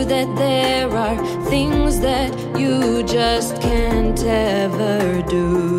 that there are things that you just can't ever do.